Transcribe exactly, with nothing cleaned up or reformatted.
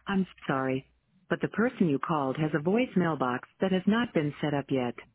I'm sorry, but the person you called has a voicemail box that has not been set up yet.